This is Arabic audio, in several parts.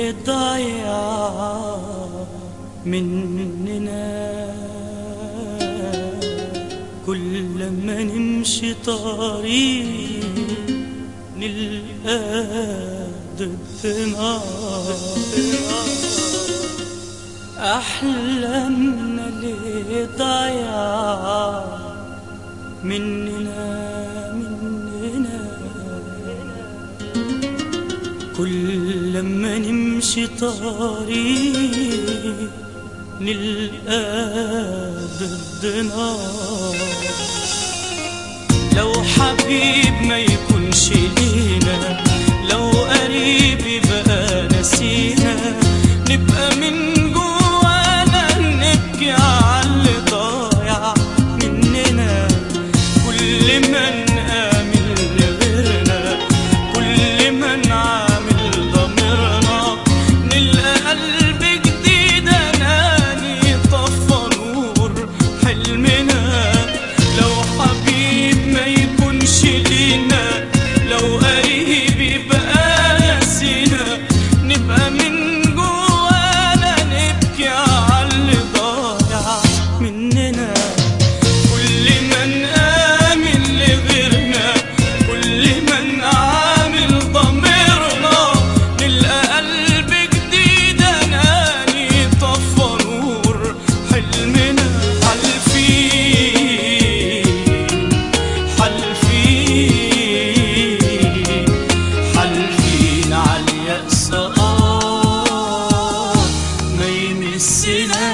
اللي ضايع مننا. كل لما نمشي طريق نلقى ضدنا أحلامنا اللي ضايع مننا. كل لما نمشي طريق نلقى ضدنا. لو حبيب ما يكونش لينا، لو قريب يبقى نسينا، نبقى من جوانا نبكي عاللي ضايع مننا. كل ما نآمن لغيرنا، كل ما نعامل ضميرنا، نلقى قلب جديد أناني طفى نور حلمنا. لو حبيب ما يكونش لينا، لو قريب يبقى نسينا، نبقى من جوانا نبكي عاللي ضايع مننا. كل ما نآمن لغيرنا، كل ما نعامل ضميرنا، نلقى قلب جديد أناني طفى نور حلمنا. حالفين عاليأس ما يمسنا.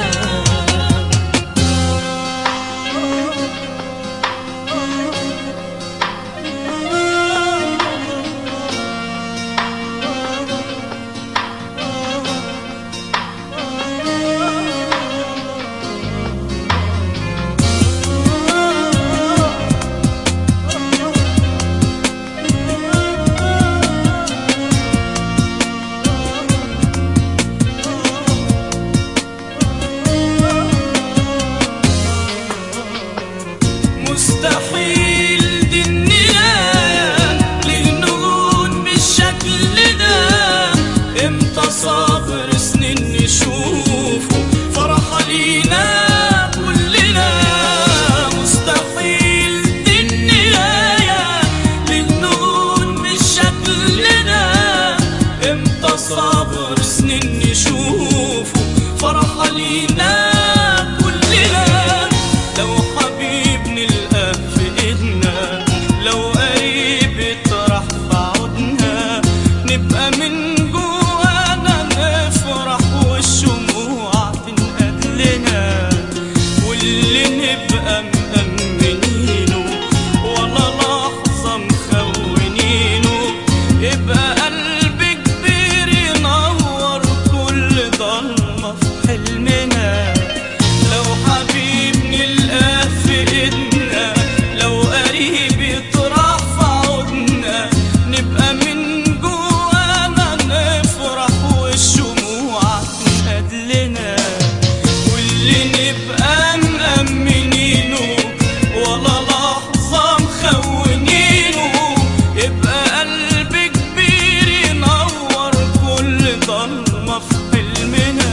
مستحيل دي النهاية للنجوم بالشكل ده. امتى صابر سنين نشوفه فرحة لينا كلنا. مستحيل دي النهاية للنجوم بالشكل ده. امتى صابر سنين نشوفه فرحة لينا كلنا. لو حبيب نلقى في ايدنا، لو قريب يطرح في عودنا، نبقى من جوانا نفرح والشموع تنقاد لنا. واللي نبقى مأمنينه ولا لحظة مخونينه، يبقى قلب كبير ينور كل ضلمة في حلمنا. لو حبيب نلقى في ايدنا، لو قريب يطرح في عودنا، نبقى من جوانا نفرح والشموع تنقاد لنا. واللي نبقى مأمنينه ولا لحظة مخونينه، يبقى قلب كبير ينور كل ضلمة في حلمنا.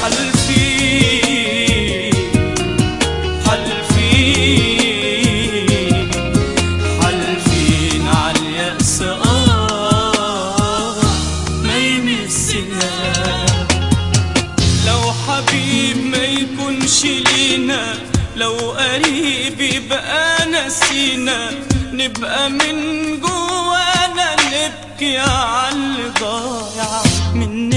حالفين عاليأس ما يمسنا. لو حبيب ما يكونش لينا، لو قريب يبقى نسينا، نبقى من جوانا نبكي عاللي ضايع مننا.